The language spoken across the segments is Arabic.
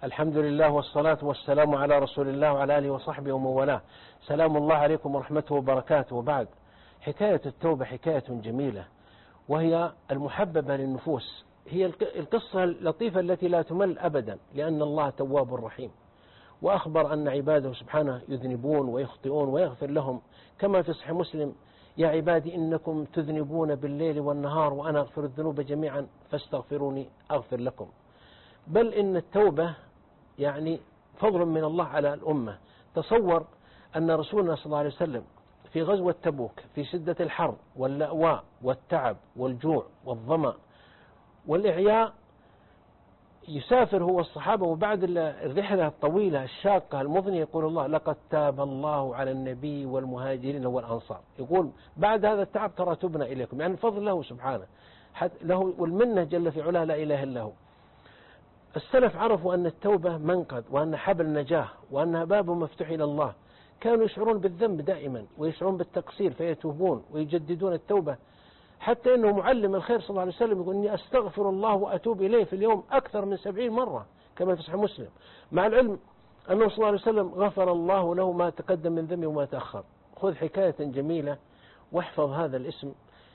الحمد لله والصلاة والسلام على رسول الله وعلى آله وصحبه ومن والاه. سلام الله عليكم ورحمته وبركاته. وبعد، حكاية التوبة حكاية جميلة وهي المحببة للنفوس، هي القصة اللطيفة التي لا تمل أبدا، لأن الله تواب رحيم، وأخبر أن عباده سبحانه يذنبون ويخطئون ويغفر لهم، كما في صحيح مسلم: يا عبادي إنكم تذنبون بالليل والنهار وأنا أغفر الذنوب جميعا فاستغفروني أغفر لكم. بل إن التوبة يعني فضل من الله على الأمة. تصور أن رسولنا صلى الله عليه وسلم في غزوة تبوك في شدة الحر واللأواء والتعب والجوع والظمأ والإعياء يسافر هو الصحابة، وبعد الرحلة الطويلة الشاقة المضنية يقول الله: لقد تاب الله على النبي والمهاجرين والأنصار. يقول بعد هذا التعب ترى تبنا إليكم، يعني الفضل له سبحانه له والمنة جل في علاه لا إله إلا هو. السلف عرفوا أن التوبة منقذ، وأن حبل نجاة، وأنها باب مفتوح إلى الله. كانوا يشعرون بالذنب دائما ويشعرون بالتقصير فيتوبون ويجددون التوبة، حتى أنه معلم الخير صلى الله عليه وسلم يقول: إني أستغفر الله وأتوب إليه في اليوم أكثر من 70 مرة، كما في صحيح مسلم، مع العلم أنه صلى الله عليه وسلم غفر الله له ما تقدم من ذنبه وما تأخر. خذ حكاية جميلة واحفظ هذا الاسم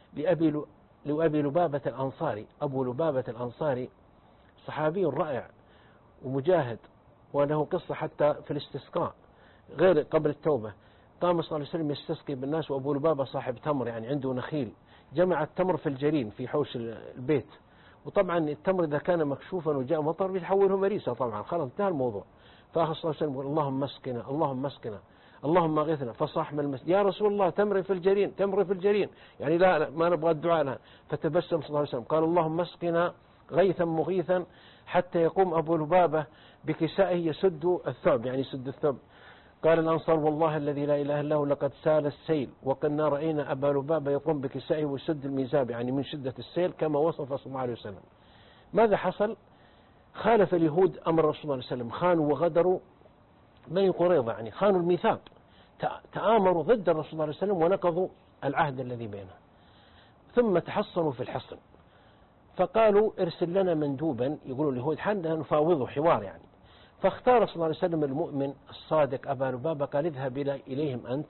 لأبي لبابة الأنصاري. أبو لبابة الأنصاري صحابي رائع ومجاهد، وله قصة حتى في الاستسقاء غير قبل التوبة. قام صلى الله عليه وسلم يستسقي بالناس، وأبو لبابة صاحب تمر، يعني عنده نخيل، جمع التمر في الجرين في حوش البيت. وطبعا التمر إذا كان مكشوفا وجاء مطر بيتحوله مريسة، طبعا خلاص انتهى الموضوع. فأخذ صلى الله عليه وسلم يقول: اللهم اسقنا اللهم اسقنا اللهم اغثنا. فصاح من المسجد: يا رسول الله تمر في الجرين تمر في الجرين، يعني لا ما نبغى الدعاء لها. فتبسم صلى الله عليه وسلم قال: اللهم اسقنا غيثا مغيثا، حتى يقوم أبو لبابة بكسائه يسد الثوب، يعني يسد الثوب. قال الأنصار: والله الذي لا إله إلا هو لقد سال السيل وكنا رأينا أبا لبابة يقوم بكسائه ويسد الميزاب، يعني من شدة السيل كما وصف صلى الله عليه وسلم. ماذا حصل؟ خالف اليهود أمر رسول الله صلى الله عليه وسلم، خانوا وغدروا بني قريظة، يعني خانوا الميثاق، تآمروا ضد الرسول صلى الله عليه وسلم ونقضوا العهد الذي بينه. ثم تحصنوا في الحصن، فقالوا: ارسل لنا مندوبا، يقولوا اليهود حنا نفاوضه حوار يعني. فاختار صلى الله عليه وسلم المؤمن الصادق أبا لبابة، قال: اذهب إليهم أنت.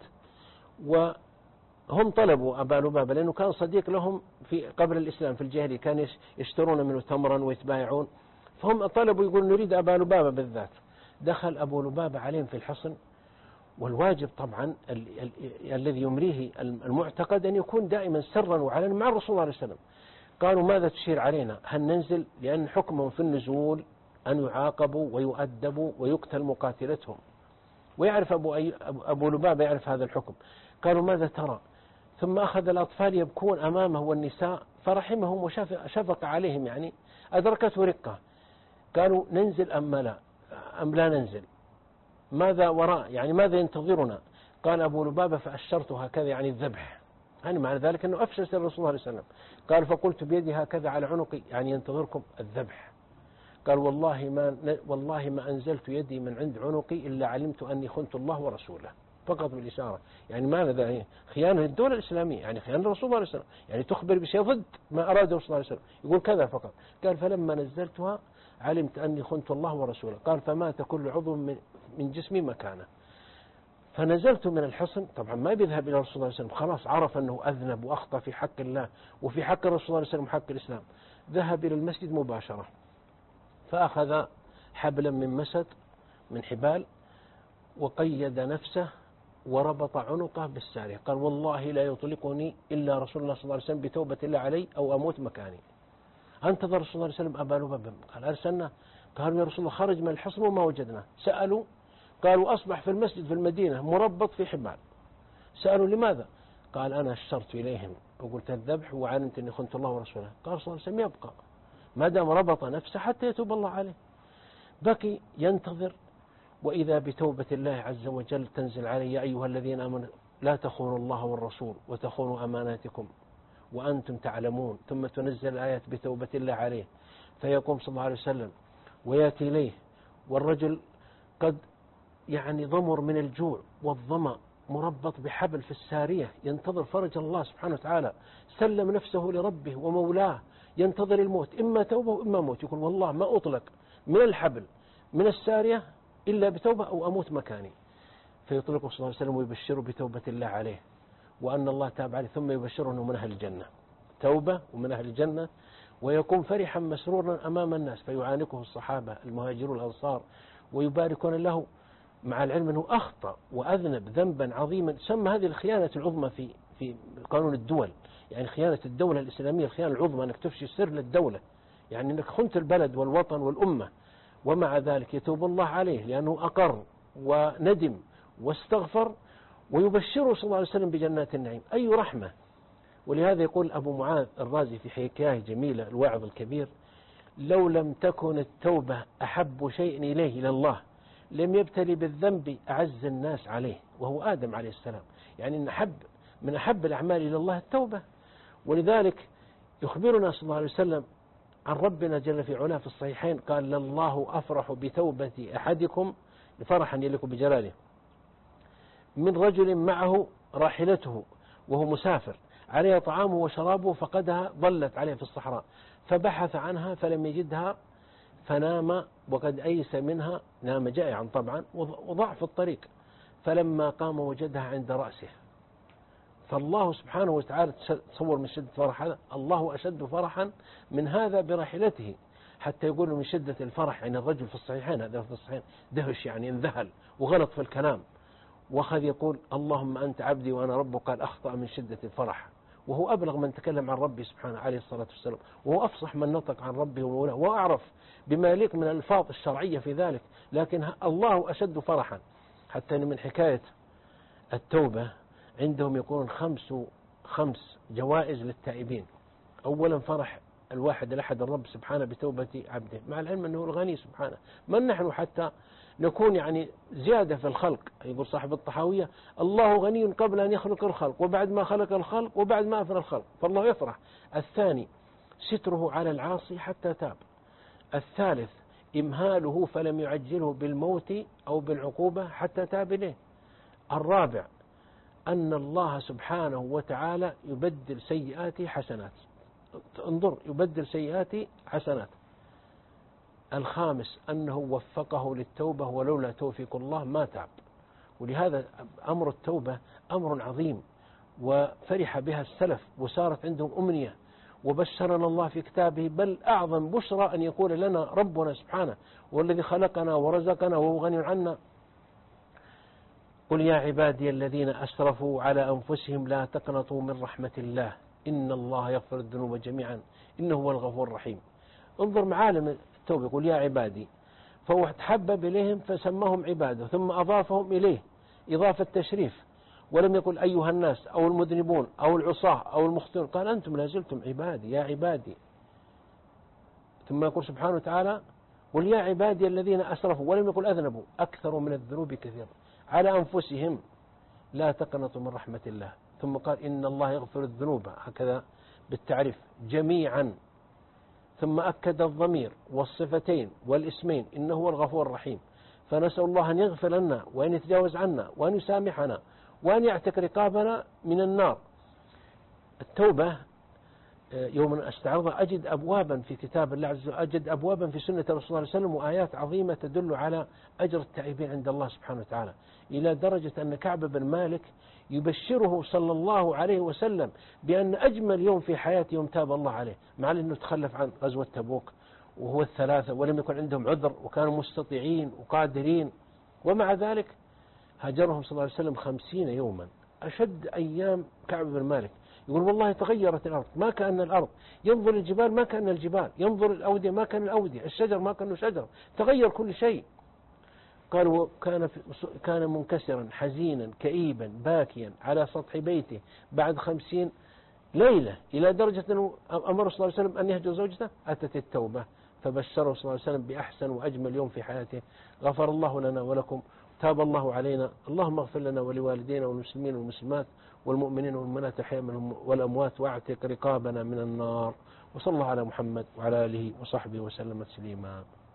وهم طلبوا أبا لبابة لأنه كان صديق لهم في قبل الإسلام في الجاهلية، كان يشترون منه تمرا ويتبايعون، فهم طلبوا يقول: نريد أبا لبابة بالذات. دخل أبو لبابة عليهم في الحصن، والواجب طبعا الذي يمريه المعتقد أن يكون دائما سرا وعلنا مع الرسول صلى الله عليه وسلم. قالوا: ماذا تشير علينا؟ هل ننزل؟ لأن حكمهم في النزول أن يعاقبوا ويؤدبوا ويقتل مقاتلتهم، ويعرف أبو لبابة يعرف هذا الحكم. قالوا: ماذا ترى؟ ثم أخذ الأطفال يبكون أمامه والنساء، فرحمهم وشفق عليهم، يعني أدركته رقة. قالوا: ننزل أم لا ننزل؟ ماذا وراء؟ يعني ماذا ينتظرنا؟ قال أبو لبابة: فأشرته هكذا، يعني الذبح، يعني معنى ذلك أنه أفشل الرسول صلى الله عليه وسلم. قال: فقلت بيدي هكذا على عنقي، يعني ينتظركم الذبح. قال: والله ما أنزلت يدي من عند عنقي إلا علمت أني خنت الله ورسوله، فقط بالإشارة. يعني ماذا؟ خيانة للدولة الإسلامية، يعني خيانة الرسول صلى الله عليه وسلم، يعني تخبر بشيء ضد ما أراده صلى الله عليه وسلم، يقول كذا فقط. قال: فلما نزلتها علمت أني خنت الله ورسوله. قال: فمات كل عضو من جسمي مكانه. فنزلت من الحصن، طبعا ما بيذهب إلى الرسول صلى الله عليه وسلم، خلاص عرف أنه أذنب وأخطأ في حق الله وفي حق الرسول صلى الله عليه وسلم وحق الإسلام. ذهب إلى المسجد مباشرة، فأخذ حبلا من مسد من حبال وقيد نفسه وربط عنقه بالسارية. قال: والله لا يطلقني إلا رسول الله صلى الله عليه وسلم بتوبة الله علي أو أموت مكاني. انتظر رسول الله عليه وسلم أبا لبابة، قال: أرسلنا. قالوا: يا رسول الله خرج من الحصن وما وجدنا. سألوا، قالوا: أصبح في المسجد في المدينة مربط في حبال. سألوا: لماذا؟ قال: أنا أشرت إليهم وقلت الذبح وعلمت أني خنت الله ورسوله. قال صلى الله عليه وسلم: يبقى ما دام ربط نفسه حتى يتوب الله عليه. بكي ينتظر، وإذا بتوبة الله عز وجل تنزل عليه: يا أيها الذين آمنوا لا تخونوا الله والرسول وتخونوا أماناتكم وأنتم تعلمون. ثم تنزل الآيات بتوبة الله عليه، فيقوم صلى الله عليه وسلم ويأتي إليه، والرجل قد يعني ضمر من الجوع والظمأ، مربط بحبل في السارية، ينتظر فرج الله سبحانه وتعالى، سلم نفسه لربه ومولاه، ينتظر الموت، إما توبة وإما موت. يقول: والله ما أطلق من الحبل من السارية إلا بتوبة أو أموت مكاني. فيطلقه صلى الله عليه وسلم ويبشره بتوبة الله عليه وأن الله تاب عليه، ثم يبشره أنه من أهل الجنة، توبة ومن أهل الجنة، ويكون فرحا مسرورا أمام الناس. فيعانقه الصحابة المهاجرون الأنصار ويباركون له، مع العلم أنه أخطأ وأذنب ذنبا عظيما. سمى هذه الخيانة العظمى في قانون الدول، يعني خيانة الدولة الإسلامية الخيانة العظمى، أنك تفشي سر للدولة، يعني أنك خنت البلد والوطن والأمة. ومع ذلك يتوب الله عليه لأنه أقر وندم واستغفر، ويبشره صلى الله عليه وسلم بجنات النعيم. أي رحمة! ولهذا يقول أبو معاذ الرازي في حكاية جميلة الواعظ الكبير: لو لم تكن التوبة أحب شيء إليه إلى الله لم يبتلي بالذنب أعز الناس عليه، وهو آدم عليه السلام. يعني من أحب الأعمال إلى الله التوبة. ولذلك يخبرنا صلى الله عليه وسلم عن ربنا جل في علاه في الصحيحين، قال: لله أفرح بتوبة أحدكم، فرحا يليق بجلاله، من رجل معه راحلته وهو مسافر عليها طعامه وشرابه فقدها، ضلت عليه في الصحراء، فبحث عنها فلم يجدها فنام وقد أيس منها، نام جائعا طبعا وضاع في الطريق، فلما قام وجدها عند رأسه. فالله سبحانه وتعالى تصور من شدة فرح هذا، الله أشد فرحا من هذا براحلته، حتى يقول من شدة الفرح. يعني الرجل في الصحيحين، هذا في الصحيحين، دهش يعني انذهل وغلط في الكلام، وأخذ يقول: اللهم أنت عبدي وأنا ربك. قال: أخطأ من شدة الفرح. وهو أبلغ من تكلم عن ربه سبحانه عليه الصلاة والسلام، وهو أفصح من نطق عن ربه ومولاه، وأعرف بما يليق من الألفاظ الشرعية في ذلك، لكن الله أشد فرحا. حتى من حكاية التوبة عندهم يقولون خمس جوائز للتائبين. أولا فرح الواحد الأحد الرب سبحانه بتوبة عبده، مع العلم أنه الغني سبحانه. من نحن حتى نكون يعني زيادة في الخلق؟ يقول صاحب الطحاوية: الله غني قبل أن يخلق الخلق، وبعد ما خلق الخلق، وبعد ما أفنى الخلق، فالله يفرح. الثاني ستره على العاصي حتى تاب. الثالث إمهاله فلم يعجله بالموت أو بالعقوبة حتى تاب إليه. الرابع أن الله سبحانه وتعالى يبدل سيئاته حسنات، انظر، يبدل سيئاته حسنات. الخامس أنه وفقه للتوبة، ولولا توفيق الله ما تاب. ولهذا أمر التوبة أمر عظيم، وفرح بها السلف وصارت عندهم أمنية، وبشرنا الله في كتابه بل أعظم بشرى أن يقول لنا ربنا سبحانه والذي خلقنا ورزقنا وهو غني عنا: قل يا عبادي الذين أسرفوا على أنفسهم لا تقنطوا من رحمة الله إن الله يغفر الذنوب جميعا إنه هو الغفور الرحيم. انظر معالم التوبة: يقول يا عبادي، فهو تحبب إليهم فسماهم عباده، ثم أضافهم إليه إضافة تشريف، ولم يقل أيها الناس أو المذنبون أو العصاة أو المخطئون، قال أنتم لازلتم عبادي يا عبادي. ثم يقول سبحانه وتعالى: قل يا عبادي الذين أسرفوا، ولم يقل أذنبوا، أكثر من الذنوب كثيرا على أنفسهم لا تقنطوا من رحمة الله. ثم قال: إن الله يغفر الذنوب، هكذا بالتعريف، جميعا. ثم أكد الضمير والصفتين والاسمين إنه هو الغفور الرحيم. فنسأل الله أن يغفر لنا وأن يتجاوز عنا وأن يسامحنا وأن يعتق رقابنا من النار. التوبة يوم أستعرضها أجد أبوابا في كتاب الله عز وجل، أجد أبوابا في سنة الرسول صلى الله عليه وسلم، وآيات عظيمة تدل على أجر التائبين عند الله سبحانه وتعالى، إلى درجة أن كعب بن مالك يبشره صلى الله عليه وسلم بأن أجمل يوم في حياته يوم تاب الله عليه، مع أنه تخلف عن غزوة تبوك وهو الثلاثة ولم يكن عندهم عذر وكانوا مستطيعين وقادرين، ومع ذلك هاجرهم صلى الله عليه وسلم 50 يوما، أشد أيام كعب بن مالك. يقول والله تغيرت الأرض ما كأن الأرض، ينظر الجبال ما كأن الجبال، ينظر الأودية ما كان الأودية، الشجر ما كأنه شجر، تغير كل شيء. قالوا كان منكسرا حزينا كئيبا باكيا على سطح بيته بعد 50 ليلة، إلى درجة أنه أمر صلى الله عليه وسلم أن يهجر زوجته، أتت التوبة فبشره صلى الله عليه وسلم بأحسن وأجمل يوم في حياته: غفر الله لنا ولكم، تاب الله علينا، اللهم اغفر لنا ولوالدينا والمسلمين والمسلمات والمؤمنين والمؤمنات الأحياء منهم والأموات، واعتق رقابنا من النار. وصلى الله على محمد وعلى آله وصحبه وسلم تسليما.